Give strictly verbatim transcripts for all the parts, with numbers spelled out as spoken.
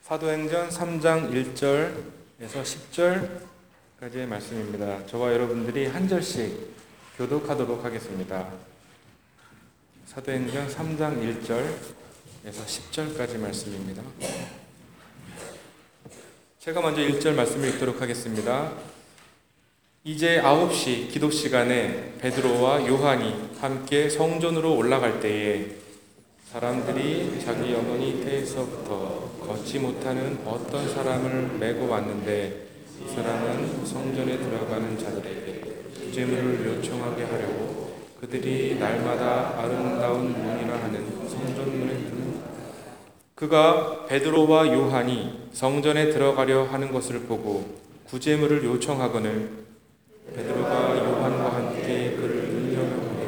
사도행전 삼 장 일 절에서 십 절까지의 말씀입니다. 저와 여러분들이 한 절씩 교독하도록 하겠습니다. 사도행전 삼 장 일 절에서 십 절까지 말씀입니다. 제가 먼저 일 절 말씀을 읽도록 하겠습니다. 이제 아홉 시 기도 시간에 베드로와 요한이 함께 성전으로 올라갈 때에 사람들이 자기 어머니 태에서부터 걷지 못하는 어떤 사람을 메고 왔는데 이 사람은 성전에 들어가는 자들에게 구제물을 요청하게 하려고 그들이 날마다 아름다운 문이라 하는 성전문에 드는 그가 베드로와 요한이 성전에 들어가려 하는 것을 보고 구제물을 요청하거늘 베드로가 요한과 함께 그를 눈여겨보며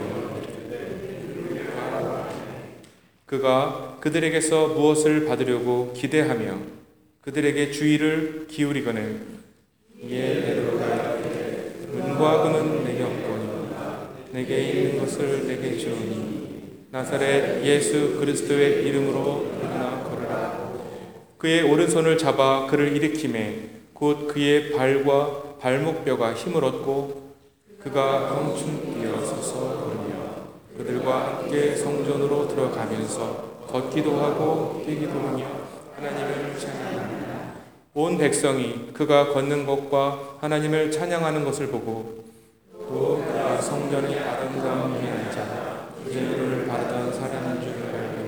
그가 그들에게서 무엇을 받으려고 기대하며 그들에게 주의를 기울이거늘 이에 베드로가 이르되 은과 금은 내게 없거니와 내게 있는 것을 내게 주오니 나사렛 예수 그리스도의 이름으로 일어나 걸으라. 그의 오른손을 잡아 그를 일으키매 곧 그의 발과 발목뼈가 힘을 얻고 그가 껑충 뛰어 서서 걸으며 그들과 함께 성전으로 들어가면서 걷기도 하고 뛰기도 하며 하나님을 찬양합니다. 온 백성이 그가 걷는 것과 하나님을 찬양하는 것을 보고 또 그가 성전의 아름다운 문에 앉아 구제물을 받던 사람인 줄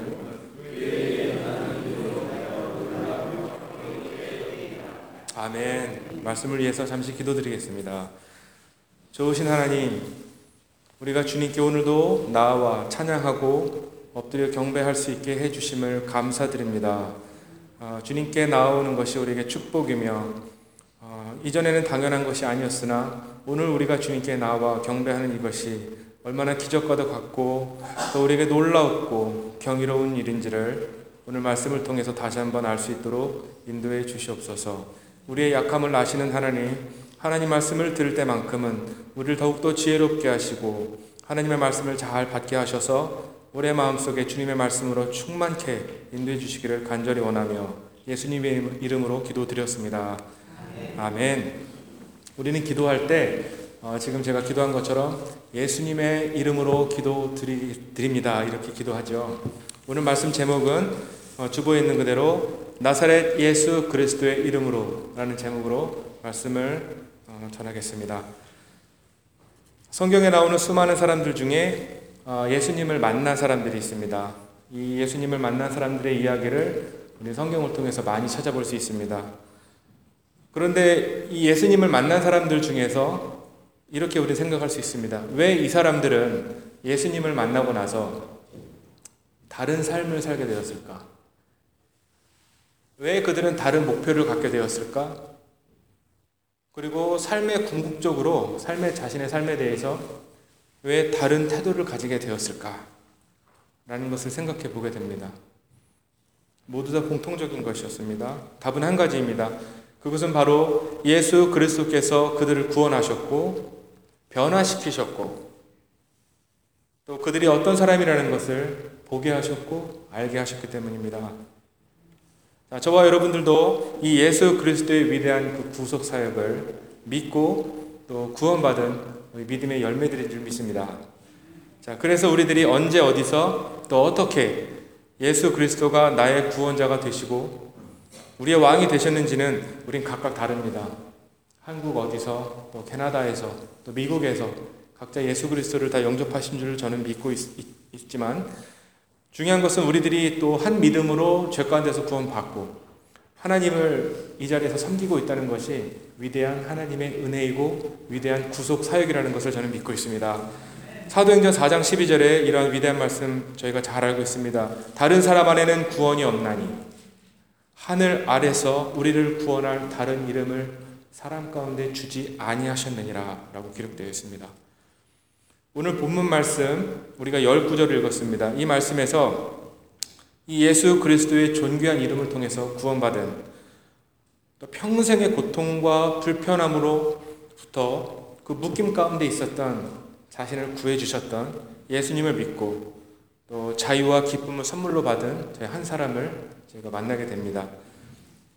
알고 아멘. 말씀을 위해서 잠시 기도드리겠습니다. 좋으신 하나님, 우리가 주님께 오늘도 나와 찬양하고 엎드려 경배할 수 있게 해주심을 감사드립니다. 어, 주님께 나오는 것이 우리에게 축복이며 어, 이전에는 당연한 것이 아니었으나 오늘 우리가 주님께 나와 경배하는 이것이 얼마나 기적과도 같고 또 우리에게 놀라웠고 경이로운 일인지를 오늘 말씀을 통해서 다시 한번 알 수 있도록 인도해 주시옵소서. 우리의 약함을 아시는 하나님, 하나님 말씀을 들을 때만큼은 우리를 더욱더 지혜롭게 하시고 하나님의 말씀을 잘 받게 하셔서 우리의 마음속에 주님의 말씀으로 충만케 인도해 주시기를 간절히 원하며 예수님의 이름으로 기도드렸습니다. 아멘. 아멘. 우리는 기도할 때 어, 지금 제가 기도한 것처럼 예수님의 이름으로 기도드립니다. 이렇게 기도하죠. 오늘 말씀 제목은 어, 주보에 있는 그대로 나사렛 예수 그리스도의 이름으로 라는 제목으로 말씀을 어, 전하겠습니다. 성경에 나오는 수많은 사람들 중에 예수님을 만난 사람들이 있습니다. 이 예수님을 만난 사람들의 이야기를 우리 성경을 통해서 많이 찾아볼 수 있습니다. 그런데 이 예수님을 만난 사람들 중에서 이렇게 우리 생각할 수 있습니다. 왜 이 사람들은 예수님을 만나고 나서 다른 삶을 살게 되었을까? 왜 그들은 다른 목표를 갖게 되었을까? 그리고 삶의 궁극적으로 삶의 자신의 삶에 대해서 왜 다른 태도를 가지게 되었을까? 라는 것을 생각해 보게 됩니다. 모두 다 공통적인 것이었습니다. 답은 한 가지입니다. 그것은 바로 예수 그리스도께서 그들을 구원하셨고 변화시키셨고 또 그들이 어떤 사람이라는 것을 보게 하셨고 알게 하셨기 때문입니다. 자, 저와 여러분들도 이 예수 그리스도의 위대한 그 구속 사역을 믿고 또 구원받은 우리 믿음의 열매들인 줄 믿습니다. 자, 그래서 우리들이 언제 어디서 또 어떻게 예수 그리스도가 나의 구원자가 되시고 우리의 왕이 되셨는지는 우린 각각 다릅니다. 한국 어디서 또 캐나다에서 또 미국에서 각자 예수 그리스도를 다 영접하신 줄 저는 믿고 있, 있지만 중요한 것은 우리들이 또 한 믿음으로 죄 가운데서 구원받고 하나님을 이 자리에서 섬기고 있다는 것이 위대한 하나님의 은혜이고 위대한 구속 사역이라는 것을 저는 믿고 있습니다. 사도행전 사 장 십이 절에 이러한 위대한 말씀 저희가 잘 알고 있습니다. 다른 사람 안에는 구원이 없나니 하늘 아래서 우리를 구원할 다른 이름을 사람 가운데 주지 아니하셨느니라 라고 기록되어 있습니다. 오늘 본문 말씀 우리가 십 구절을 읽었습니다. 이 말씀에서 이 예수 그리스도의 존귀한 이름을 통해서 구원받은 또 평생의 고통과 불편함으로부터 그 묶임 가운데 있었던 자신을 구해주셨던 예수님을 믿고 또 자유와 기쁨을 선물로 받은 한 사람을 제가 만나게 됩니다.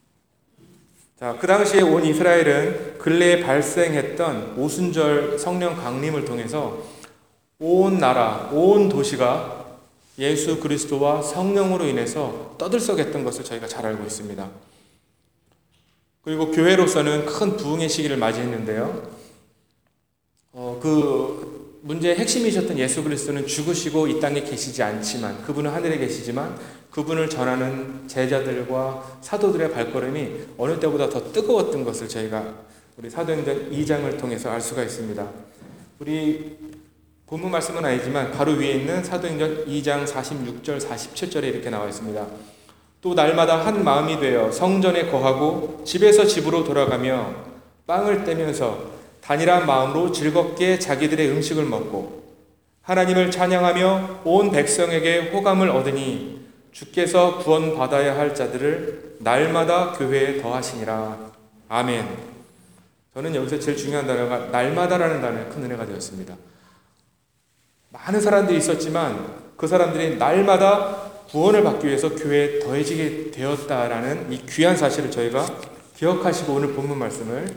자, 그 당시에 온 이스라엘은 근래에 발생했던 오순절 성령 강림을 통해서 온 나라, 온 도시가 예수 그리스도와 성령으로 인해서 떠들썩했던 것을 저희가 잘 알고 있습니다. 그리고 교회로서는 큰 부흥의 시기를 맞이했는데요. 어, 그 문제의 핵심이셨던 예수 그리스도는 죽으시고 이 땅에 계시지 않지만, 그분은 하늘에 계시지만 그분을 전하는 제자들과 사도들의 발걸음이 어느 때보다 더 뜨거웠던 것을 저희가 우리 사도행전 이 장을 통해서 알 수가 있습니다. 우리 본문 말씀은 아니지만 바로 위에 있는 사도행전 이 장 사십육 절 사십칠 절에 이렇게 나와 있습니다. 또 날마다 한 마음이 되어 성전에 거하고 집에서 집으로 돌아가며 빵을 떼면서 단일한 마음으로 즐겁게 자기들의 음식을 먹고 하나님을 찬양하며 온 백성에게 호감을 얻으니 주께서 구원받아야 할 자들을 날마다 교회에 더하시니라. 아멘. 저는 여기서 제일 중요한 단어가 날마다라는 단어에 큰 은혜가 되었습니다. 많은 사람들이 있었지만 그 사람들이 날마다 구원을 받기 위해서 교회에 더해지게 되었다라는 이 귀한 사실을 저희가 기억하시고 오늘 본문 말씀을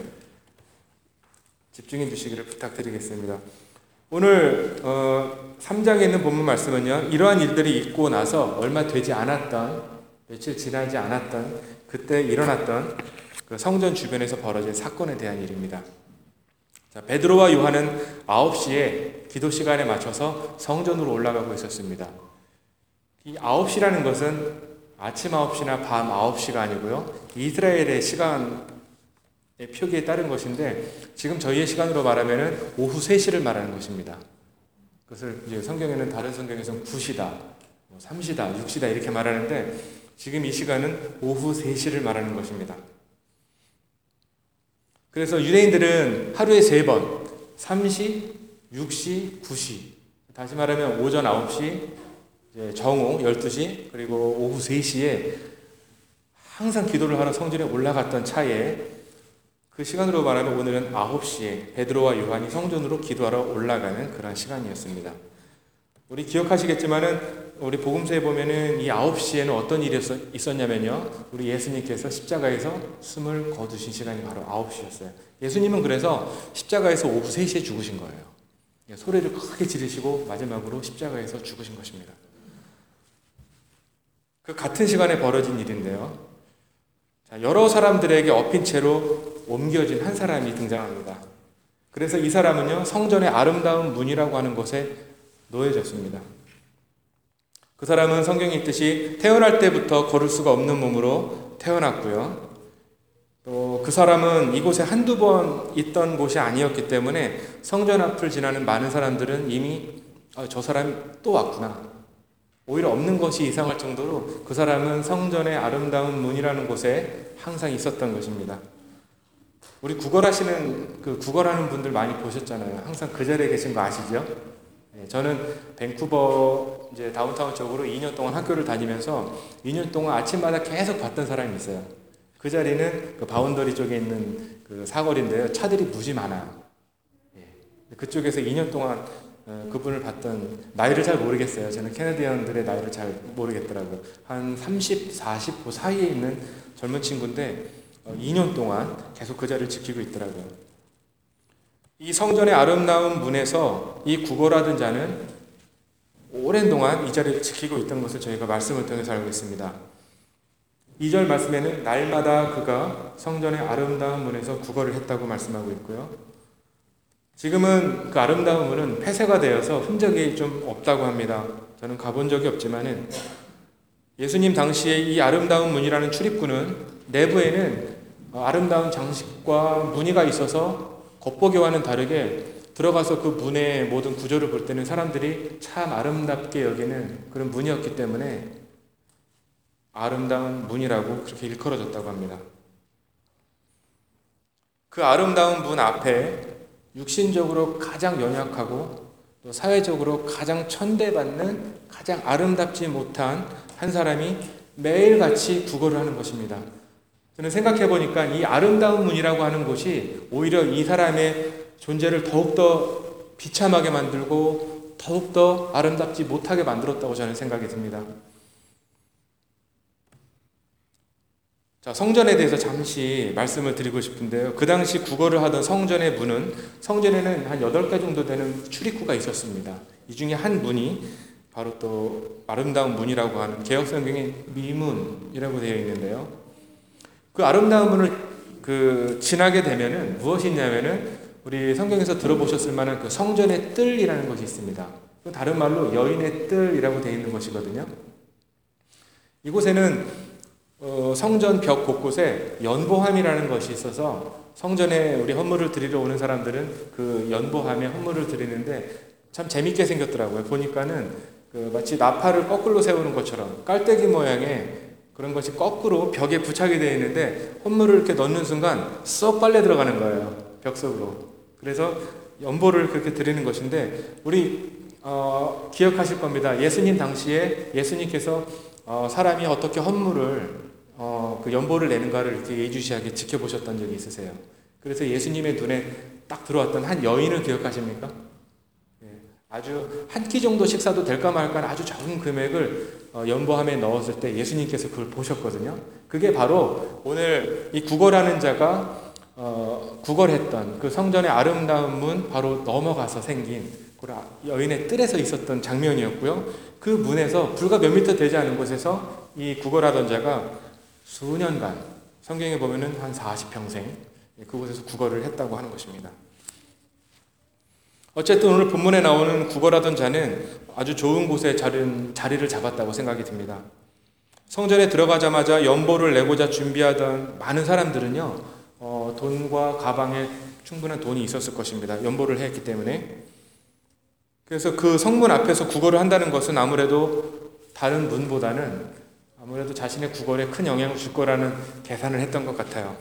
집중해 주시기를 부탁드리겠습니다. 오늘 어, 삼 장에 있는 본문 말씀은요, 이러한 일들이 있고 나서 얼마 되지 않았던, 며칠 지나지 않았던 그때 일어났던 그 성전 주변에서 벌어진 사건에 대한 일입니다. 자, 베드로와 요한은 아홉 시에 기도 시간에 맞춰서 성전으로 올라가고 있었습니다. 이 아홉 시라는 것은 아침 아홉 시나 밤 아홉 시가 아니고요, 이스라엘의 시간의 표기에 따른 것인데, 지금 저희의 시간으로 말하면 오후 세 시를 말하는 것입니다. 그것을 이제 성경에는, 다른 성경에서는 구 시다, 삼 시다, 육 시다 이렇게 말하는데, 지금 이 시간은 오후 세 시를 말하는 것입니다. 그래서 유대인들은 하루에 세 번, 삼 시, 육 시, 구 시, 다시 말하면 오전 아홉 시, 이제 정오 열두 시, 그리고 오후 세 시에 항상 기도를 하러 성전에 올라갔던 차에, 그 시간으로 말하면 오늘은 아홉 시에 베드로와 요한이 성전으로 기도하러 올라가는 그런 시간이었습니다. 우리 기억하시겠지만은 우리 복음서에 보면은 이 아홉 시에는 어떤 일이 있었냐면요, 우리 예수님께서 십자가에서 숨을 거두신 시간이 바로 아홉 시였어요. 예수님은 그래서 십자가에서 오후 세 시에 죽으신 거예요. 소리를 크게 지르시고 마지막으로 십자가에서 죽으신 것입니다. 그 같은 시간에 벌어진 일인데요, 자, 여러 사람들에게 엎인 채로 옮겨진 한 사람이 등장합니다. 그래서 이 사람은요, 성전의 아름다운 문이라고 하는 곳에 놓여졌습니다. 그 사람은 성경에 있듯이 태어날 때부터 걸을 수가 없는 몸으로 태어났고요. 또 그 사람은 이곳에 한두 번 있던 곳이 아니었기 때문에 성전 앞을 지나는 많은 사람들은 이미 아, 저 사람이 또 왔구나, 오히려 없는 것이 이상할 정도로 그 사람은 성전의 아름다운 문이라는 곳에 항상 있었던 것입니다. 우리 구걸하시는 그 구걸하는 분들 많이 보셨잖아요. 항상 그 자리에 계신 거 아시죠? 네, 저는 밴쿠버 이제 다운타운 쪽으로 이 년 동안 학교를 다니면서 이 년 동안 아침마다 계속 봤던 사람이 있어요. 그 자리는 그 바운더리 쪽에 있는 그 사거리인데요, 차들이 무지 많아요. 예, 그쪽에서 이 년 동안 어, 그분을 봤던, 나이를 잘 모르겠어요. 저는 캐나디언들의 나이를 잘 모르겠더라고요. 한 삼십, 사십 그 사이에 있는 젊은 친구인데 어, 이 년 동안 계속 그 자리를 지키고 있더라고요. 이 성전의 아름다운 문에서 이 구걸하던 자는 오랜 동안 이 자리를 지키고 있던 것을 저희가 말씀을 통해서 알고 있습니다. 이 절 말씀에는 날마다 그가 성전의 아름다운 문에서 구걸을 했다고 말씀하고 있고요. 지금은 그 아름다운 문은 폐쇄가 되어서 흔적이 좀 없다고 합니다. 저는 가본 적이 없지만은 예수님 당시에 이 아름다운 문이라는 출입구는 내부에는 아름다운 장식과 무늬가 있어서 겉보기와는 다르게 들어가서 그 문의 모든 구조를 볼 때는 사람들이 참 아름답게 여기는 그런 문이었기 때문에 아름다운 문이라고 그렇게 일컬어졌다고 합니다. 그 아름다운 문 앞에 육신적으로 가장 연약하고 또 사회적으로 가장 천대받는 가장 아름답지 못한 한 사람이 매일같이 구걸을 하는 것입니다. 저는 생각해 보니까 이 아름다운 문이라고 하는 곳이 오히려 이 사람의 존재를 더욱더 비참하게 만들고 더욱더 아름답지 못하게 만들었다고 저는 생각이 듭니다. 자, 성전에 대해서 잠시 말씀을 드리고 싶은데요. 그 당시 국어를 하던 성전의 문은, 성전에는 한 여덟 개 정도 되는 출입구가 있었습니다. 이 중에 한 문이 바로 또 아름다운 문이라고 하는, 개역성경에 미문이라고 되어 있는데요. 그 아름다운 문을 그 지나게 되면은 무엇이 있냐면은, 우리 성경에서 들어보셨을 만한 그 성전의 뜰이라는 것이 있습니다. 다른 말로 여인의 뜰이라고 되어 있는 것이거든요. 이곳에는 어, 성전 벽 곳곳에 연보함이라는 것이 있어서, 성전에 우리 헌물을 드리러 오는 사람들은 그 연보함에 헌물을 드리는데 참 재밌게 생겼더라고요. 보니까는 그 마치 나팔을 거꾸로 세우는 것처럼 깔때기 모양의 그런 것이 거꾸로 벽에 부착이 되어 있는데, 헌물을 이렇게 넣는 순간 쏙 빨려 들어가는 거예요, 벽 속으로. 그래서 연보를 그렇게 드리는 것인데, 우리 어, 기억하실 겁니다. 예수님 당시에 예수님께서 어, 사람이 어떻게 헌물을 어, 그 연보를 내는가를 이렇게 예주시하게 지켜보셨던 적이 있으세요. 그래서 예수님의 눈에 딱 들어왔던 한 여인을 기억하십니까? 예, 아주 한 끼 정도 식사도 될까 말까 아주 적은 금액을 어, 연보함에 넣었을 때 예수님께서 그걸 보셨거든요. 그게 바로 오늘 이 구걸하는 자가 어, 구걸했던 그 성전의 아름다운 문 바로 넘어가서 생긴 그 여인의 뜰에서 있었던 장면이었고요. 그 문에서 불과 몇 미터 되지 않은 곳에서 이 구걸하던 자가 수년간, 성경에 보면은 한 사십 평생 그곳에서 구걸을 했다고 하는 것입니다. 어쨌든 오늘 본문에 나오는 구걸하던 자는 아주 좋은 곳에 자리를 잡았다고 생각이 듭니다. 성전에 들어가자마자 연보를 내고자 준비하던 많은 사람들은요, 어, 돈과 가방에 충분한 돈이 있었을 것입니다. 연보를 했기 때문에. 그래서 그 성문 앞에서 구걸을 한다는 것은 아무래도 다른 문보다는 아무래도 자신의 구걸에 큰 영향을 줄 거라는 계산을 했던 것 같아요.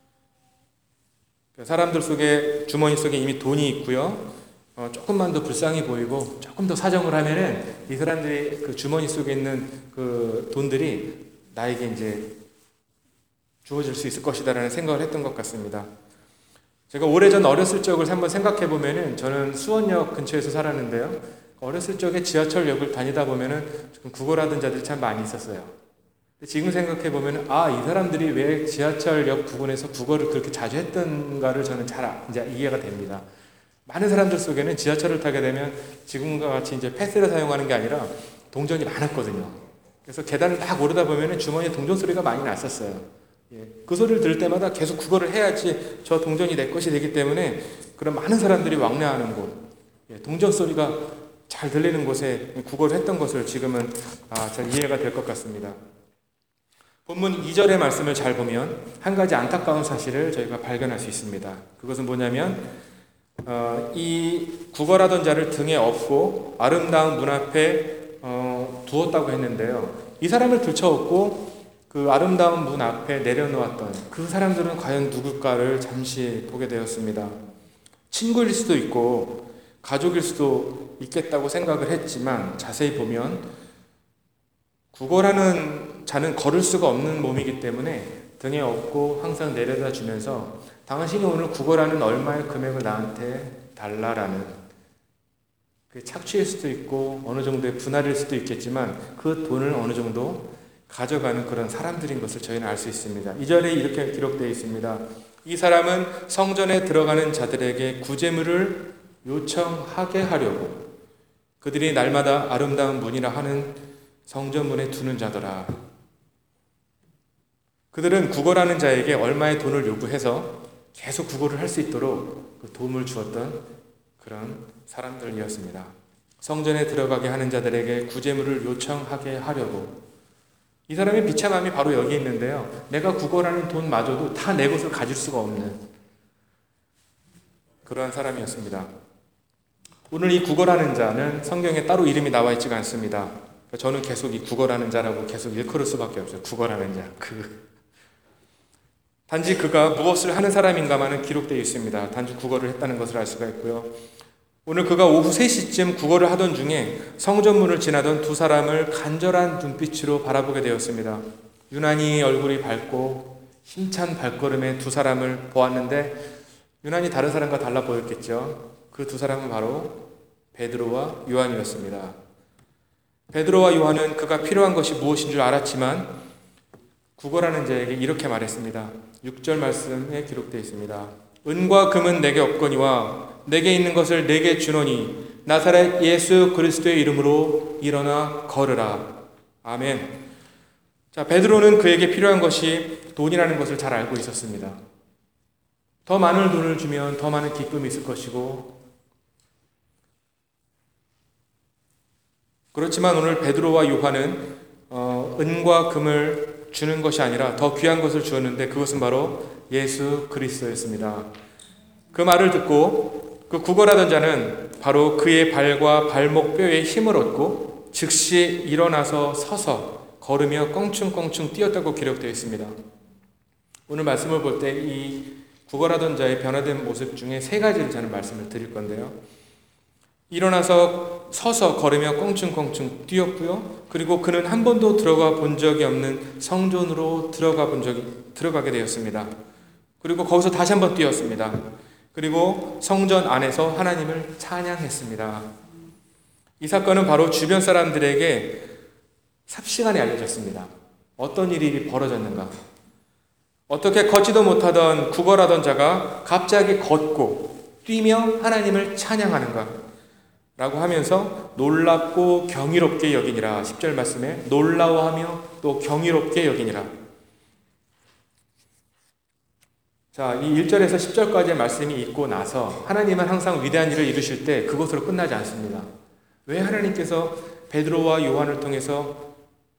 사람들 속에, 주머니 속에 이미 돈이 있고요. 어, 조금만 더 불쌍히 보이고 조금 더 사정을 하면은 이 사람들이 그 주머니 속에 있는 그 돈들이 나에게 이제 주어질 수 있을 것이다라는 생각을 했던 것 같습니다. 제가 오래전 어렸을 적을 한번 생각해 보면은, 저는 수원역 근처에서 살았는데요. 어렸을 적에 지하철역을 다니다 보면은 구걸하던 자들이 참 많이 있었어요. 지금 생각해 보면은, 아, 이 사람들이 왜 지하철역 부근에서 구걸을 그렇게 자주 했던가를 저는 잘 이제 이해가 됩니다. 많은 사람들 속에는 지하철을 타게 되면 지금과 같이 이제 패스를 사용하는 게 아니라 동전이 많았거든요. 그래서 계단을 딱 오르다 보면은 주머니에 동전 소리가 많이 났었어요. 예, 그 소리를 들을 때마다 계속 구걸을 해야지 저 동전이 내 것이 되기 때문에, 그런 많은 사람들이 왕래하는 곳, 예, 동전 소리가 잘 들리는 곳에 구걸을 했던 것을 지금은 아, 잘 이해가 될 것 같습니다. 본문 이 절의 말씀을 잘 보면 한 가지 안타까운 사실을 저희가 발견할 수 있습니다. 그것은 뭐냐면, 어, 이 구걸하던 자를 등에 업고 아름다운 문 앞에 어, 두었다고 했는데요. 이 사람을 들쳐업고 그 아름다운 문 앞에 내려놓았던 그 사람들은 과연 누굴까를 잠시 보게 되었습니다. 친구일 수도 있고 가족일 수도 있겠다고 생각을 했지만, 자세히 보면 구걸하는 자는 걸을 수가 없는 몸이기 때문에 등에 업고 항상 내려다 주면서, 당신이 오늘 구걸하는 얼마의 금액을 나한테 달라라는, 그 착취일 수도 있고 어느 정도의 분할일 수도 있겠지만 그 돈을 어느 정도 가져가는 그런 사람들인 것을 저희는 알 수 있습니다. 이 절에 이렇게 기록되어 있습니다. 이 사람은 성전에 들어가는 자들에게 구제물을 요청하게 하려고 그들이 날마다 아름다운 문이라 하는 성전문에 두는 자더라. 그들은 구걸하는 자에게 얼마의 돈을 요구해서 계속 구걸을 할 수 있도록 그 도움을 주었던 그런 사람들이었습니다. 성전에 들어가게 하는 자들에게 구제물을 요청하게 하려고. 이 사람의 비참함이 바로 여기 있는데요. 내가 구걸하는 돈마저도 다 내 것을 가질 수가 없는 그러한 사람이었습니다. 오늘 이 구걸하는 자는 성경에 따로 이름이 나와 있지가 않습니다. 저는 계속 이 구걸하는 자라고 계속 일컬을 수밖에 없어요. 구걸하는 자. 그. 단지 그가 무엇을 하는 사람인가만은 기록되어 있습니다. 단지 구걸을 했다는 것을 알 수가 있고요. 오늘 그가 오후 세 시쯤 구걸을 하던 중에 성전문을 지나던 두 사람을 간절한 눈빛으로 바라보게 되었습니다. 유난히 얼굴이 밝고 힘찬 발걸음의 두 사람을 보았는데, 유난히 다른 사람과 달라 보였겠죠. 그 두 사람은 바로 베드로와 요한이었습니다. 베드로와 요한은 그가 필요한 것이 무엇인 줄 알았지만 구걸하는 자에게 이렇게 말했습니다. 육 절 말씀에 기록되어 있습니다. 은과 금은 내게 없거니와 내게 있는 것을 내게 주노니 나사렛 예수 그리스도의 이름으로 일어나 걸으라. 아멘. 자, 베드로는 그에게 필요한 것이 돈이라는 것을 잘 알고 있었습니다. 더 많은 돈을 주면 더 많은 기쁨이 있을 것이고, 그렇지만 오늘 베드로와 요한은 어, 은과 금을 주는 것이 아니라 더 귀한 것을 주었는데 그것은 바로 예수 그리스도였습니다. 그 말을 듣고 그 구걸하던 자는 바로 그의 발과 발목 뼈에 힘을 얻고 즉시 일어나서 서서 걸으며 껑충껑충 뛰었다고 기록되어 있습니다. 오늘 말씀을 볼 때 이 구걸하던 자의 변화된 모습 중에 세 가지를 저는 말씀을 드릴 건데요. 일어나서 서서 걸으며 껑충껑충 뛰었고요. 그리고 그는 한 번도 들어가 본 적이 없는 성전으로 들어가 본 적이 들어가게 되었습니다. 그리고 거기서 다시 한번 뛰었습니다. 그리고 성전 안에서 하나님을 찬양했습니다. 이 사건은 바로 주변 사람들에게 삽시간에 알려졌습니다. 어떤 일이 벌어졌는가? 어떻게 걷지도 못하던 구걸하던 자가 갑자기 걷고 뛰며 하나님을 찬양하는가? 라고 하면서 놀랍고 경이롭게 여기니라. 십 절 말씀에 놀라워하며 또 경이롭게 여기니라. 자, 이 일 절에서 십 절까지의 말씀이 있고 나서 하나님은 항상 위대한 일을 이루실 때 그것으로 끝나지 않습니다. 왜 하나님께서 베드로와 요한을 통해서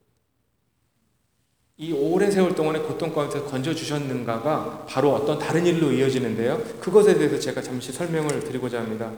이 오랜 세월 동안의 고통 가운데서 건져주셨는가가 바로 어떤 다른 일로 이어지는데요. 그것에 대해서 제가 잠시 설명을 드리고자 합니다.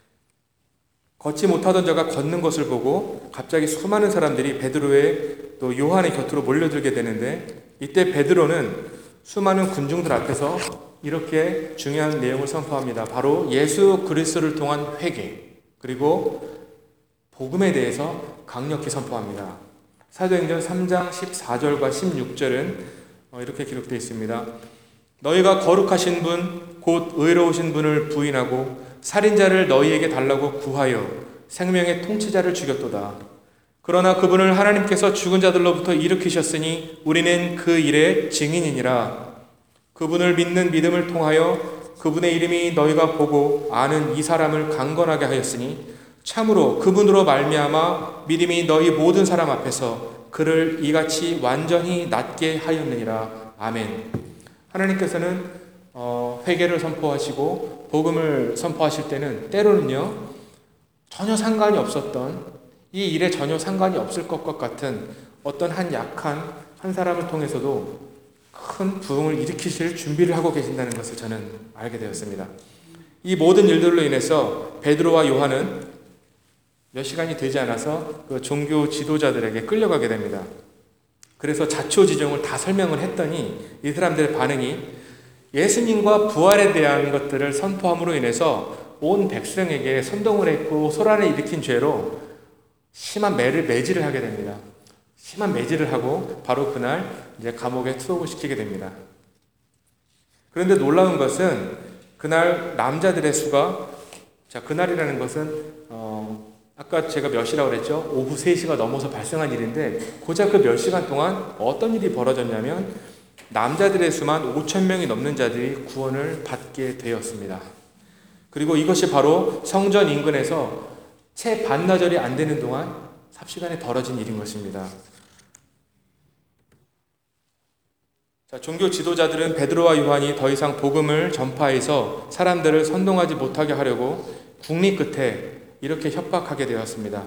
걷지 못하던 자가 걷는 것을 보고 갑자기 수많은 사람들이 베드로의 또 요한의 곁으로 몰려들게 되는데, 이때 베드로는 수많은 군중들 앞에서 이렇게 중요한 내용을 선포합니다. 바로 예수 그리스도를 통한 회개, 그리고 복음에 대해서 강력히 선포합니다. 사도행전 삼 장 십사 절과 십육 절은 이렇게 기록되어 있습니다. 너희가 거룩하신 분, 곧 의로우신 분을 부인하고 살인자를 너희에게 달라고 구하여 생명의 통치자를 죽였도다. 그러나 그분을 하나님께서 죽은 자들로부터 일으키셨으니 우리는 그 일의 증인이니라. 그분을 믿는 믿음을 통하여 그분의 이름이 너희가 보고 아는 이 사람을 강건하게 하였으니 참으로 그분으로 말미암아 믿음이 너희 모든 사람 앞에서 그를 이같이 완전히 낫게 하였느니라. 아멘. 하나님께서는 어, 회개를 선포하시고 복음을 선포하실 때는 때로는요 전혀 상관이 없었던, 이 일에 전혀 상관이 없을 것 같은 어떤 한 약한 한 사람을 통해서도 큰 부흥을 일으키실 준비를 하고 계신다는 것을 저는 알게 되었습니다. 이 모든 일들로 인해서 베드로와 요한은 몇 시간이 되지 않아서 그 종교 지도자들에게 끌려가게 됩니다. 그래서 자초지종을 다 설명을 했더니 이 사람들의 반응이 예수님과 부활에 대한 것들을 선포함으로 인해서 온 백성에게 선동을 했고 소란을 일으킨 죄로 심한 매를, 매질을 하게 됩니다. 심한 매질을 하고 바로 그날 이제 감옥에 투옥을 시키게 됩니다. 그런데 놀라운 것은 그날 남자들의 수가, 자, 그날이라는 것은 어, 아까 제가 몇 시라고 그랬죠? 오후 세 시가 넘어서 발생한 일인데 고작 그 몇 시간 동안 어떤 일이 벌어졌냐면 남자들의 수만 오천 명이 넘는 자들이 구원을 받게 되었습니다. 그리고 이것이 바로 성전 인근에서 채 반나절이 안 되는 동안 삽시간에 벌어진 일인 것입니다. 자, 종교 지도자들은 베드로와 요한이 더 이상 복음을 전파해서 사람들을 선동하지 못하게 하려고 국리 끝에 이렇게 협박하게 되었습니다.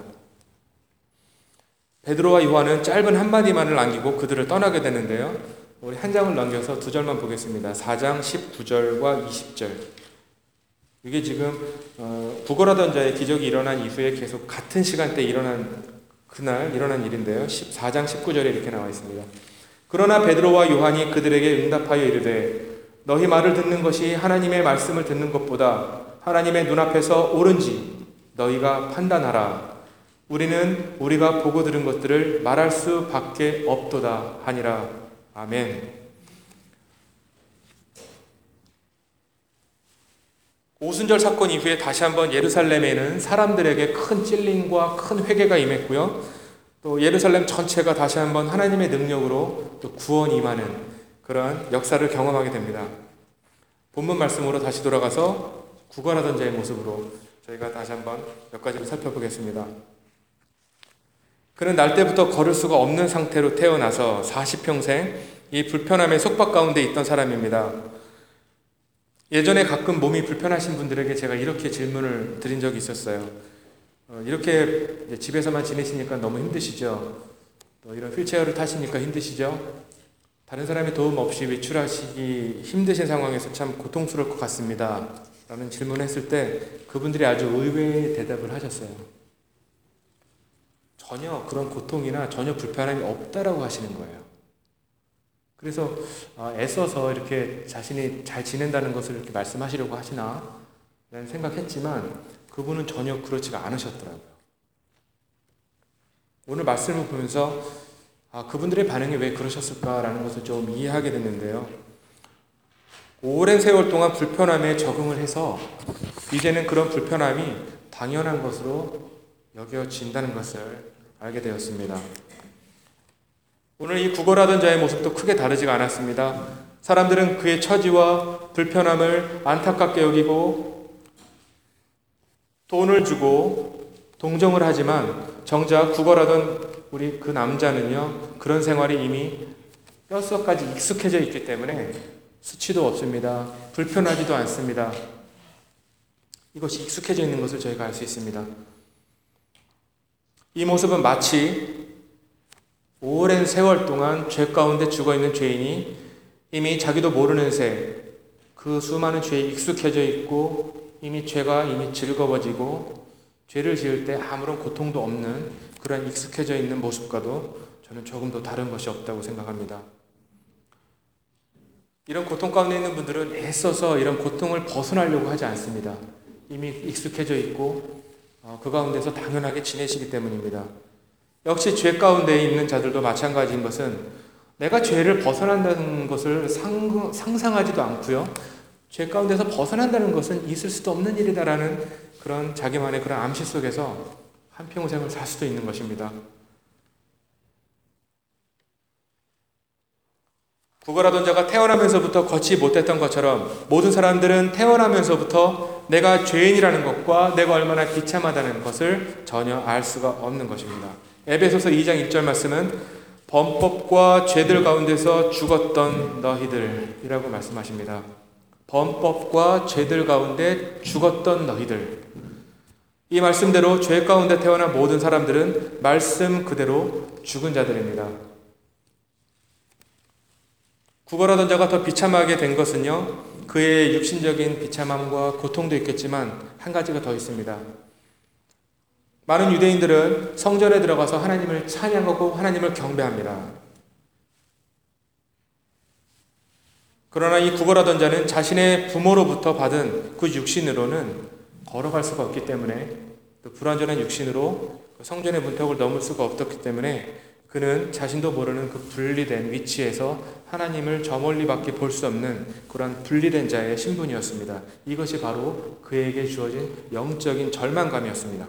베드로와 요한은 짧은 한마디만을 남기고 그들을 떠나게 되는데요. 우리 한 장을 넘겨서 두 절만 보겠습니다. 사 장 십구 절과 이십 절. 이게 지금 어, 구걸하던 자의 기적이 일어난 이후에 계속 같은 시간대에 일어난 그날 일어난 일인데요. 사 장 십구 절에 이렇게 나와 있습니다. 그러나 베드로와 요한이 그들에게 응답하여 이르되 너희 말을 듣는 것이 하나님의 말씀을 듣는 것보다 하나님의 눈앞에서 옳은지 너희가 판단하라. 우리는 우리가 보고 들은 것들을 말할 수밖에 없도다 하니라. 아멘. 오순절 사건 이후에 다시 한번 예루살렘에는 사람들에게 큰 찔림과 큰 회개가 임했고요. 또 예루살렘 전체가 다시 한번 하나님의 능력으로 또 구원이 임하는 그런 역사를 경험하게 됩니다. 본문 말씀으로 다시 돌아가서 구걸하던 자의 모습으로 저희가 다시 한번 몇 가지를 살펴보겠습니다. 그는 날 때부터 걸을 수가 없는 상태로 태어나서 사십 평생 이 불편함의 속박 가운데 있던 사람입니다. 예전에 가끔 몸이 불편하신 분들에게 제가 이렇게 질문을 드린 적이 있었어요. 어, 이렇게 이제 집에서만 지내시니까 너무 힘드시죠? 또 이런 휠체어를 타시니까 힘드시죠? 다른 사람의 도움 없이 외출하시기 힘드신 상황에서 참 고통스러울 것 같습니다. 라는 질문을 했을 때 그분들이 아주 의외의 대답을 하셨어요. 전혀 그런 고통이나 전혀 불편함이 없다라고 하시는 거예요. 그래서 애써서 이렇게 자신이 잘 지낸다는 것을 이렇게 말씀하시려고 하시나 라는 생각했지만 그분은 전혀 그렇지가 않으셨더라고요. 오늘 말씀을 보면서 아, 그분들의 반응이 왜 그러셨을까라는 것을 좀 이해하게 됐는데요. 오랜 세월 동안 불편함에 적응을 해서 이제는 그런 불편함이 당연한 것으로 여겨진다는 것을 알게 되었습니다. 오늘 이 구걸하던 자의 모습도 크게 다르지가 않았습니다. 사람들은 그의 처지와 불편함을 안타깝게 여기고 돈을 주고 동정을 하지만 정작 구걸하던 우리 그 남자는요, 그런 생활이 이미 뼛속까지 익숙해져 있기 때문에 수치도 없습니다. 불편하지도 않습니다. 이것이 익숙해져 있는 것을 저희가 알 수 있습니다. 이 모습은 마치 오랜 세월 동안 죄 가운데 죽어있는 죄인이 이미 자기도 모르는 새 그 수많은 죄에 익숙해져 있고 이미 죄가 이미 즐거워지고 죄를 지을 때 아무런 고통도 없는 그런 익숙해져 있는 모습과도 저는 조금 더 다른 것이 없다고 생각합니다. 이런 고통 가운데 있는 분들은 애써서 이런 고통을 벗어나려고 하지 않습니다. 이미 익숙해져 있고 그 가운데서 당연하게 지내시기 때문입니다. 역시 죄 가운데 있는 자들도 마찬가지인 것은 내가 죄를 벗어난다는 것을 상, 상상하지도 않고요. 죄 가운데서 벗어난다는 것은 있을 수도 없는 일이다라는 그런 자기만의 그런 암시 속에서 한평생을 살 수도 있는 것입니다. 구걸하던 자가 태어나면서부터 걷지 못했던 것처럼 모든 사람들은 태어나면서부터 내가 죄인이라는 것과 내가 얼마나 비참하다는 것을 전혀 알 수가 없는 것입니다. 에베소서 이 장 일 절 말씀은 범법과 죄들 가운데서 죽었던 너희들이라고 말씀하십니다. 범법과 죄들 가운데 죽었던 너희들. 이 말씀대로 죄 가운데 태어난 모든 사람들은 말씀 그대로 죽은 자들입니다. 구걸하던 자가 더 비참하게 된 것은요, 그의 육신적인 비참함과 고통도 있겠지만 한 가지가 더 있습니다. 많은 유대인들은 성전에 들어가서 하나님을 찬양하고 하나님을 경배합니다. 그러나 이 구걸하던 자는 자신의 부모로부터 받은 그 육신으로는 걸어갈 수가 없기 때문에 또 불완전한 육신으로 성전의 문턱을 넘을 수가 없었기 때문에 그는 자신도 모르는 그 분리된 위치에서 하나님을 저 멀리밖에 볼 수 없는 그런 분리된 자의 신분이었습니다. 이것이 바로 그에게 주어진 영적인 절망감이었습니다.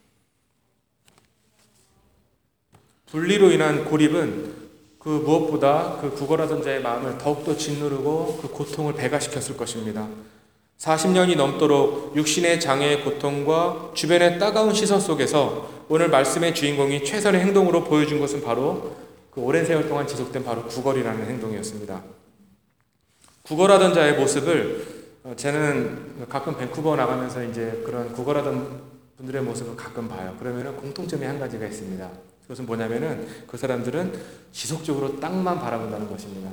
분리로 인한 고립은 그 무엇보다 그 구걸하던 자의 마음을 더욱더 짓누르고 그 고통을 배가시켰을 것입니다. 사십 년이 넘도록 육신의 장애의 고통과 주변의 따가운 시선 속에서 오늘 말씀의 주인공이 최선의 행동으로 보여준 것은 바로 그 오랜 세월 동안 지속된 바로 구걸이라는 행동이었습니다. 구걸하던 자의 모습을 저는 가끔 밴쿠버 나가면서 이제 그런 구걸하던 분들의 모습을 가끔 봐요. 그러면은 공통점이 한 가지가 있습니다. 그것은 뭐냐면은 그 사람들은 지속적으로 땅만 바라본다는 것입니다.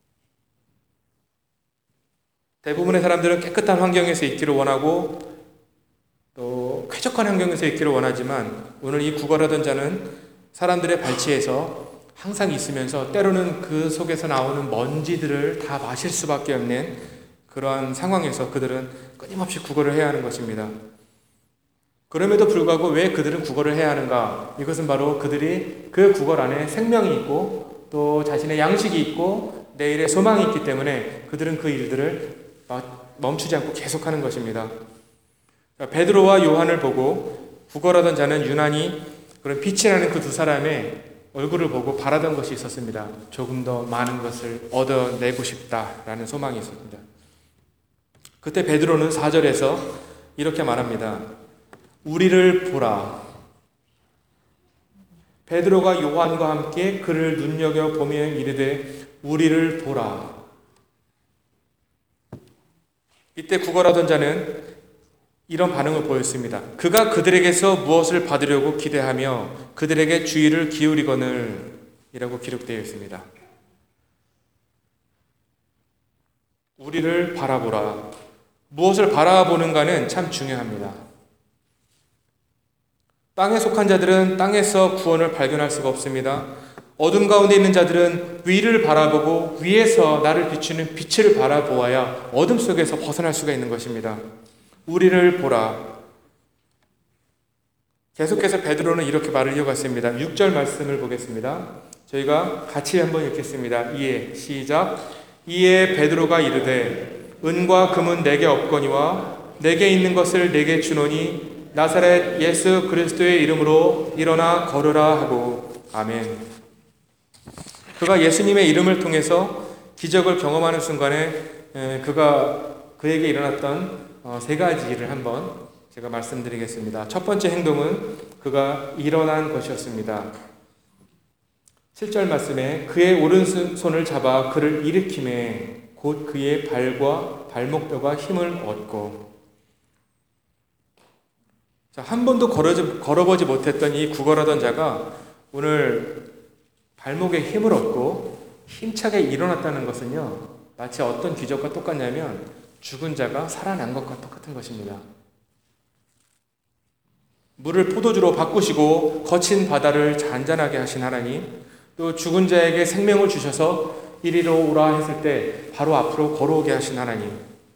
대부분의 사람들은 깨끗한 환경에서 있기를 원하고 또 쾌적한 환경에서 있기를 원하지만 오늘 이 구걸하던 자는 사람들의 발치에서 항상 있으면서 때로는 그 속에서 나오는 먼지들을 다 마실 수밖에 없는 그러한 상황에서 그들은 끊임없이 구걸을 해야 하는 것입니다. 그럼에도 불구하고 왜 그들은 구걸을 해야 하는가? 이것은 바로 그들이 그 구걸 안에 생명이 있고 또 자신의 양식이 있고 내일의 소망이 있기 때문에 그들은 그 일들을 멈추지 않고 계속하는 것입니다. 베드로와 요한을 보고 구걸하던 자는 유난히 그런 빛이 나는 그 두 사람의 얼굴을 보고 바라던 것이 있었습니다. 조금 더 많은 것을 얻어내고 싶다라는 소망이 있었습니다. 그때 베드로는 사 절에서 이렇게 말합니다. 우리를 보라. 베드로가 요한과 함께 그를 눈여겨보며 이르되 우리를 보라. 이때 구걸하던 자는 이런 반응을 보였습니다. 그가 그들에게서 무엇을 받으려고 기대하며 그들에게 주의를 기울이거늘 이라고 기록되어 있습니다. 우리를 바라보라. 무엇을 바라보는가는 참 중요합니다. 땅에 속한 자들은 땅에서 구원을 발견할 수가 없습니다. 어둠 가운데 있는 자들은 위를 바라보고 위에서 나를 비추는 빛을 바라보아야 어둠 속에서 벗어날 수가 있는 것입니다. 우리를 보라. 계속해서 베드로는 이렇게 말을 이어갔습니다. 육 절 말씀을 보겠습니다. 저희가 같이 한번 읽겠습니다. 이에 시작. 이에 베드로가 이르되 은과 금은 내게 없거니와 내게 있는 것을 내게 주노니 나사렛 예수 그리스도의 이름으로 일어나 걸으라 하고 아멘. 그가 예수님의 이름을 통해서 기적을 경험하는 순간에 그가 그에게 일어났던 세 가지 일을 한번 제가 말씀드리겠습니다. 첫 번째 행동은 그가 일어난 것이었습니다. 칠 절 말씀에 그의 오른손을 잡아 그를 일으키매 곧 그의 발과 발목뼈가 힘을 얻고. 자, 한 번도 걸어지, 걸어보지 못했던 이 구걸하던 자가 오늘 발목에 힘을 얻고 힘차게 일어났다는 것은요, 마치 어떤 기적과 똑같냐면 죽은 자가 살아난 것과 똑같은 것입니다. 물을 포도주로 바꾸시고 거친 바다를 잔잔하게 하신 하나님, 또 죽은 자에게 생명을 주셔서 이리로 오라 했을 때 바로 앞으로 걸어오게 하신 하나님,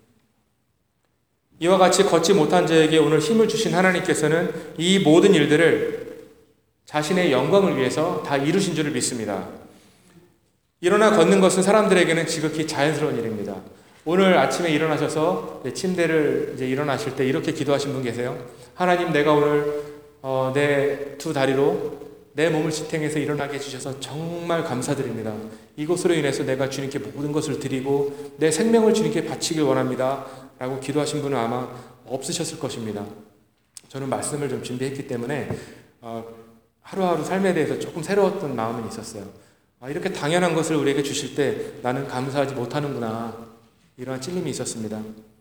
이와 같이 걷지 못한 자에게 오늘 힘을 주신 하나님께서는 이 모든 일들을 자신의 영광을 위해서 다 이루신 줄을 믿습니다. 일어나 걷는 것은 사람들에게는 지극히 자연스러운 일입니다. 오늘 아침에 일어나셔서 침대를 이제 일어나실 때 이렇게 기도하신 분 계세요? 하나님, 내가 오늘 어, 내 두 다리로 내 몸을 지탱해서 일어나게 해주셔서 정말 감사드립니다. 이것으로 인해서 내가 주님께 모든 것을 드리고 내 생명을 주님께 바치길 원합니다. 라고 기도하신 분은 아마 없으셨을 것입니다. 저는 말씀을 좀 준비했기 때문에 어, 하루하루 삶에 대해서 조금 새로웠던 마음은 있었어요. 아, 이렇게 당연한 것을 우리에게 주실 때 나는 감사하지 못하는구나. 이러한 찔림이 있었습니다.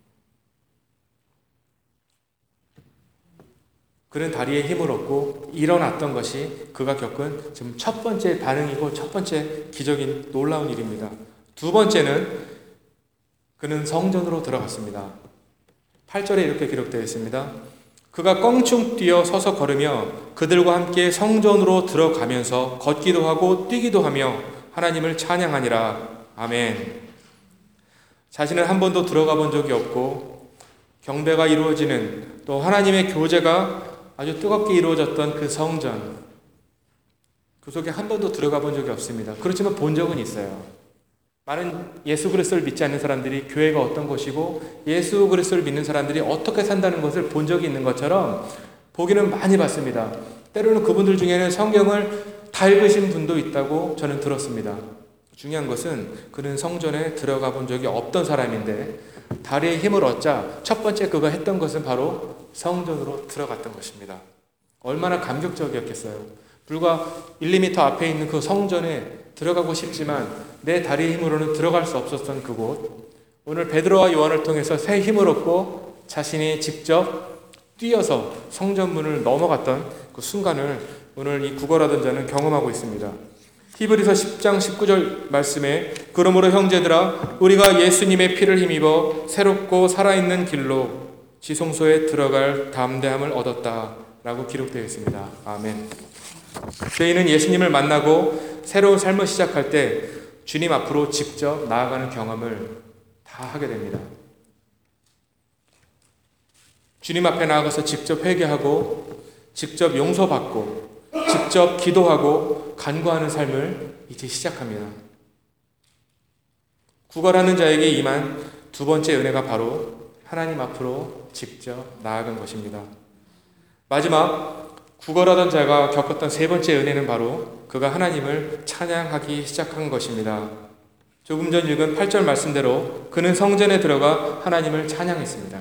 그는 다리에 힘을 얻고 일어났던 것이 그가 겪은 지금 첫 번째 반응이고 첫 번째 기적인 놀라운 일입니다. 두 번째는 그는 성전으로 들어갔습니다. 팔 절에 이렇게 기록되어 있습니다. 그가 껑충 뛰어 서서 걸으며 그들과 함께 성전으로 들어가면서 걷기도 하고 뛰기도 하며 하나님을 찬양하니라. 아멘. 자신은 한 번도 들어가 본 적이 없고 경배가 이루어지는, 또 하나님의 교제가 아주 뜨겁게 이루어졌던 그 성전, 그 속에 한 번도 들어가 본 적이 없습니다. 그렇지만 본 적은 있어요. 많은 예수 그리스도를 믿지 않는 사람들이 교회가 어떤 곳이고 예수 그리스도를 믿는 사람들이 어떻게 산다는 것을 본 적이 있는 것처럼 보기는 많이 봤습니다. 때로는 그분들 중에는 성경을 다 읽으신 분도 있다고 저는 들었습니다. 중요한 것은 그는 성전에 들어가 본 적이 없던 사람인데 다리에 힘을 얻자 첫 번째 그가 했던 것은 바로 성전으로 들어갔던 것입니다. 얼마나 감격적이었겠어요. 불과 일, 이 미터 앞에 있는 그 성전에 들어가고 싶지만 내 다리의 힘으로는 들어갈 수 없었던 그곳, 오늘 베드로와 요한을 통해서 새 힘을 얻고 자신이 직접 뛰어서 성전문을 넘어갔던 그 순간을 오늘 이 구걸하던 자는 경험하고 있습니다. 히브리서 십 장 십구 절 말씀에 그러므로 형제들아 우리가 예수님의 피를 힘입어 새롭고 살아있는 길로 지성소에 들어갈 담대함을 얻었다 라고 기록되어 있습니다. 아멘. 저희는 예수님을 만나고 새로운 삶을 시작할 때 주님 앞으로 직접 나아가는 경험을 다 하게 됩니다. 주님 앞에 나아가서 직접 회개하고 직접 용서받고 직접 기도하고 간구하는 삶을 이제 시작합니다. 구걸하는 자에게 임한 두 번째 은혜가 바로 하나님 앞으로 직접 나아간 것입니다. 마지막 구걸하던 자가 겪었던 세 번째 은혜는 바로 그가 하나님을 찬양하기 시작한 것입니다. 조금 전 읽은 팔 절 말씀대로 그는 성전에 들어가 하나님을 찬양했습니다.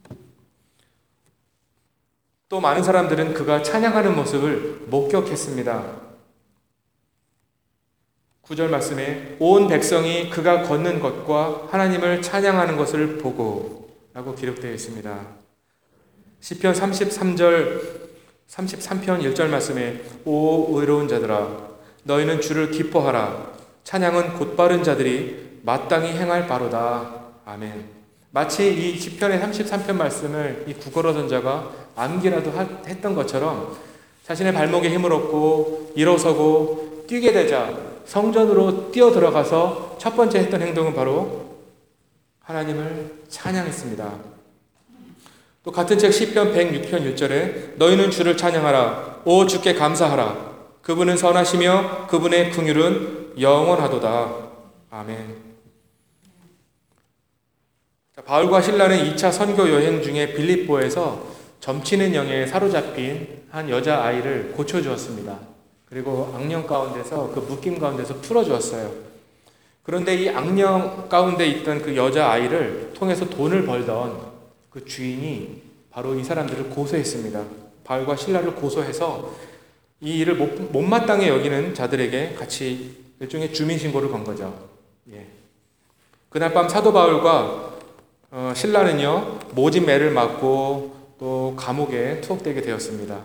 또 많은 사람들은 그가 찬양하는 모습을 목격했습니다. 구 절 말씀에 온 백성이 그가 걷는 것과 하나님을 찬양하는 것을 보고 라고 기록되어 있습니다. 시편 삼십삼 절 삼십삼 편 일 절 말씀에 오 의로운 자들아 너희는 주를 기뻐하라 찬양은 곧바른 자들이 마땅히 행할 바로다. 아멘. 마치 이 시편의 삼십삼 편 말씀을 이 구걸하던 자가 암기라도 했던 것처럼 자신의 발목에 힘을 얻고 일어서고 뛰게 되자 성전으로 뛰어 들어가서 첫 번째 했던 행동은 바로 하나님을 찬양했습니다. 또 같은 책 시편 백육 편 일 절에 너희는 주를 찬양하라 오 주께 감사하라 그분은 선하시며 그분의 긍휼은 영원하도다. 아멘. 자, 바울과 실라는 이 차 선교 여행 중에 빌립보에서 점치는 영에 사로잡힌 한 여자아이를 고쳐주었습니다. 그리고 악령 가운데서 그 묶임 가운데서 풀어주었어요. 그런데 이 악령 가운데 있던 그 여자아이를 통해서 돈을 벌던 그 주인이 바로 이 사람들을 고소했습니다. 바울과 실라를 고소해서 이 일을 못, 못마땅해 여기는 자들에게 같이 일종의 주민신고를 건 거죠. 예. 그날 밤 사도 바울과 어, 실라는요 모진 매를 맞고 또 감옥에 투옥되게 되었습니다.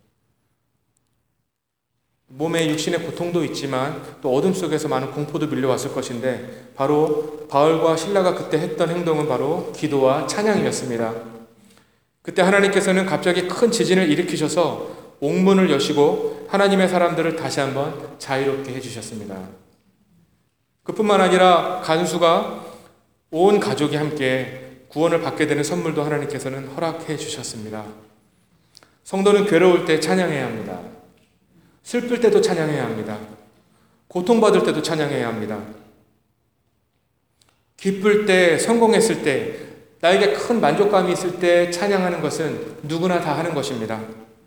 몸에 육신의 고통도 있지만 또 어둠 속에서 많은 공포도 밀려왔을 것인데 바로 바울과 실라가 그때 했던 행동은 바로 기도와 찬양이었습니다. 그때 하나님께서는 갑자기 큰 지진을 일으키셔서 옥문을 여시고 하나님의 사람들을 다시 한번 자유롭게 해주셨습니다. 그뿐만 아니라 간수가 온 가족이 함께 구원을 받게 되는 선물도 하나님께서는 허락해 주셨습니다. 성도는 괴로울 때 찬양해야 합니다. 슬플 때도 찬양해야 합니다. 고통받을 때도 찬양해야 합니다. 기쁠 때, 성공했을 때, 나에게 큰 만족감이 있을 때 찬양하는 것은 누구나 다 하는 것입니다.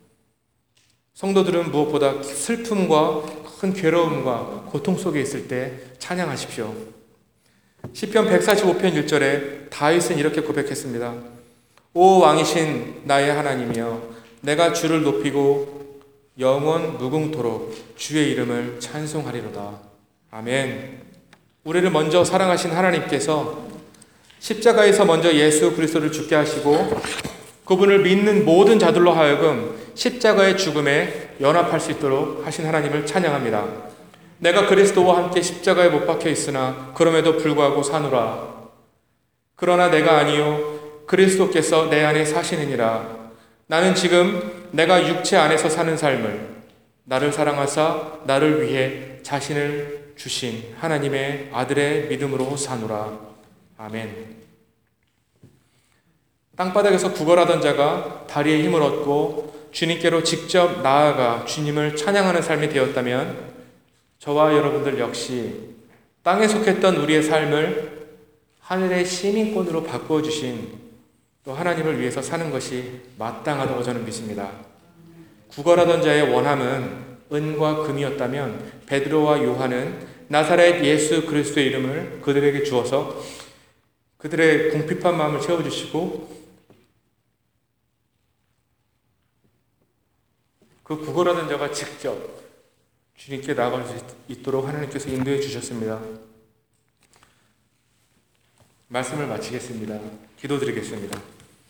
성도들은 무엇보다 슬픔과 큰 괴로움과 고통 속에 있을 때 찬양하십시오. 시편 백사십오 편 일 절에 다윗은 이렇게 고백했습니다. 오 왕이신 나의 하나님이여 내가 주를 높이고 영원 무궁토록 주의 이름을 찬송하리로다. 아멘. 우리를 먼저 사랑하신 하나님께서 십자가에서 먼저 예수 그리스도를 죽게 하시고 그분을 믿는 모든 자들로 하여금 십자가의 죽음에 연합할 수 있도록 하신 하나님을 찬양합니다. 내가 그리스도와 함께 십자가에 못 박혀 있으나 그럼에도 불구하고 사노라. 그러나 내가 아니요 그리스도께서 내 안에 사시느니라. 나는 지금 내가 육체 안에서 사는 삶을 나를 사랑하사 나를 위해 자신을 주신 하나님의 아들의 믿음으로 사노라. 아멘. 땅바닥에서 구걸하던 자가 다리에 힘을 얻고 주님께로 직접 나아가 주님을 찬양하는 삶이 되었다면 저와 여러분들 역시 땅에 속했던 우리의 삶을 하늘의 시민권으로 바꾸어 주신 또 하나님을 위해서 사는 것이 마땅하다고 저는 믿습니다. 구걸하던 자의 원함은 은과 금이었다면 베드로와 요한은 나사렛 예수 그리스도의 이름을 그들에게 주어서 그들의 궁핍한 마음을 채워주시고 그 구걸하던 자가 직접 주님께 나아갈 수 있도록 하나님께서 인도해 주셨습니다. 말씀을 마치겠습니다. 기도드리겠습니다.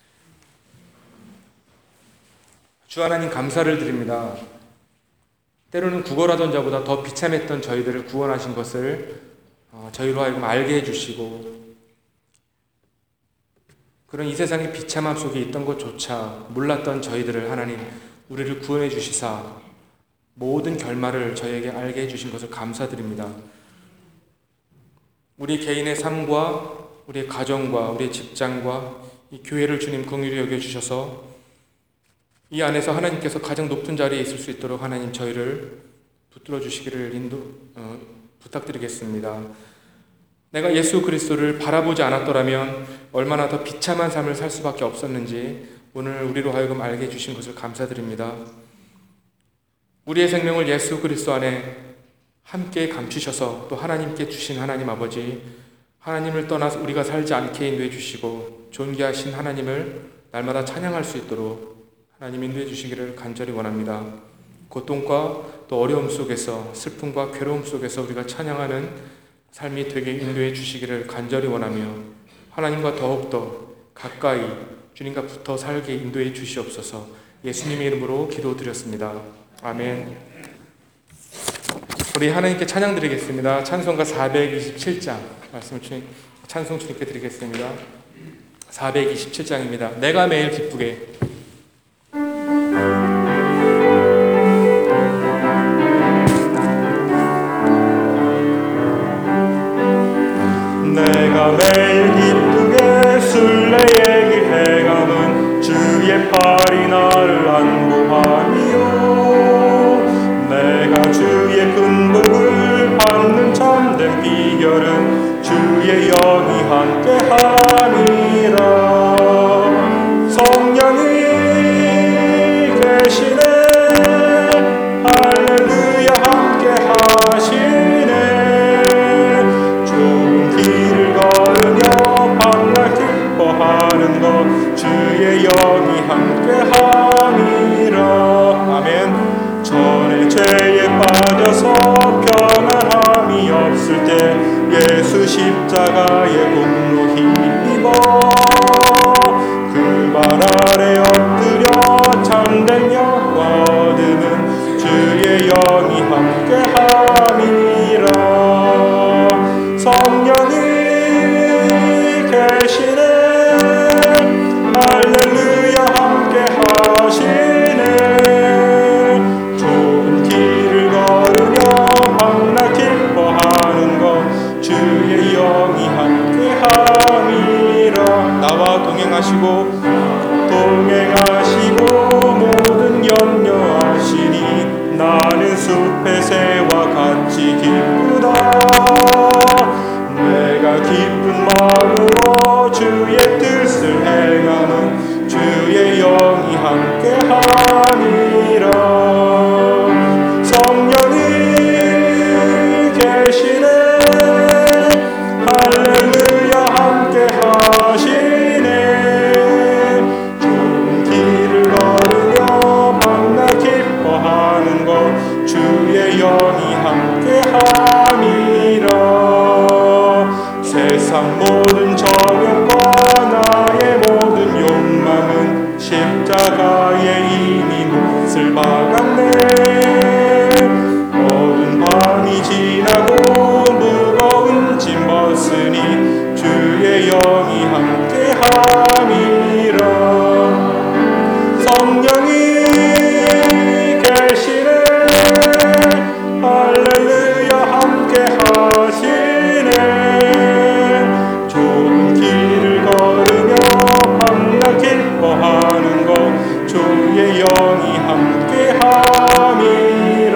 주 하나님 감사를 드립니다. 때로는 구걸하던 자보다 더 비참했던 저희들을 구원하신 것을 저희로 하여금 알게 해주시고 그런 이 세상의 비참함 속에 있던 것조차 몰랐던 저희들을 하나님 우리를 구원해 주시사 모든 결말을 저희에게 알게 해주신 것을 감사드립니다. 우리 개인의 삶과 우리의 가정과 우리의 직장과 이 교회를 주님 긍휼히 여겨주셔서 이 안에서 하나님께서 가장 높은 자리에 있을 수 있도록 하나님 저희를 붙들어 주시기를 인도 어, 부탁드리겠습니다. 내가 예수 그리스도를 바라보지 않았더라면 얼마나 더 비참한 삶을 살 수밖에 없었는지 오늘 우리로 하여금 알게 해주신 것을 감사드립니다. 우리의 생명을 예수 그리스도 안에 함께 감추셔서 또 하나님께 주신 하나님 아버지, 하나님을 떠나서 우리가 살지 않게 인도해 주시고 존귀하신 하나님을 날마다 찬양할 수 있도록 하나님 인도해 주시기를 간절히 원합니다. 고통과 또 어려움 속에서, 슬픔과 괴로움 속에서 우리가 찬양하는 삶이 되게 인도해 주시기를 간절히 원하며 하나님과 더욱더 가까이 주님과 붙어 살게 인도해 주시옵소서. 예수님의 이름으로 기도드렸습니다. 아멘. 우리 하나님께 찬양 드리겠습니다. 찬송가 사백이십칠 장 말씀을 주님, 찬송 주님께 드리겠습니다. 사백이십칠 장입니다. 내가 매일 기쁘게. 내가 매일 기쁘게 술래에게 해감은 주의 팔이 나를 안보하니요. 내가 주의 큰 복을 받는 참된 비결은 주의 영이 함께하니라. 성령이 계시네. 할렐루야 함께하시네. 좁은 길을 걸으며 밤낮 기뻐하는 것 주의 영이 함께함이라. 아멘. 전에 죄에 빠져서 평안함이 없을 때 예수 십자가의 공로 힘입어 그 발 아래 엎드려 참된 영화 얻으는 주의 영이 함께함이라. 성령이 계시네. 할렐루야 함께하시네. 좋은 길을 걸으며 밤낮 기뻐하는 것 주의 영이 함께함이라. 나와 동행하시고 동행하시고 모든 염려하시니 나는 숲의 새와 같이 기쁘다. 내가 기쁜 마음으로 주의 뜻을 행하는 주의 영이 함께하니라. 성령이 계시네. 할렐루야 함께하시네. 좋은 길을 걸으며 밤낮 기뻐하는 것 주의 영이 함께함이라. 세상 모든 정욕과 나의 모든 욕망은 십자가에 이미 못을 박았네. 어두운 밤이 지나고 무거운 짐 벗으니 주의 영이 함께함이라. 성령이 계시네. 할렐루야 함께하시네. 좋은 길을 걸으며 밤낮 기뻐하는 것 주의 영이 함께함이라.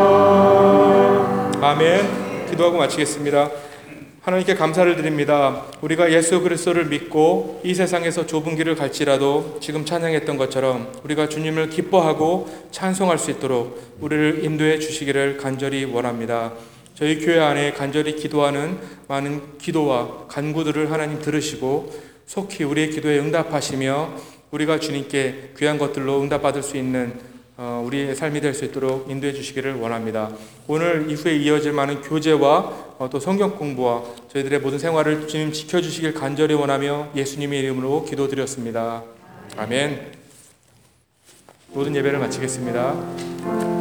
아멘. 기도하고 마치겠습니다. 하나님께 감사를 드립니다. 우리가 예수 그리스도를 믿고 이 세상에서 좁은 길을 갈지라도 지금 찬양했던 것처럼 우리가 주님을 기뻐하고 찬송할 수 있도록 우리를 인도해 주시기를 간절히 원합니다. 저희 교회 안에 간절히 기도하는 많은 기도와 간구들을 하나님 들으시고 속히 우리의 기도에 응답하시며 우리가 주님께 귀한 것들로 응답받을 수 있는 우리의 삶이 될 수 있도록 인도해 주시기를 원합니다. 오늘 이후에 이어질 많은 교제와 또 성경 공부와 저희들의 모든 생활을 주님 지켜주시길 간절히 원하며 예수님의 이름으로 기도드렸습니다. 아멘. 모든 예배를 마치겠습니다.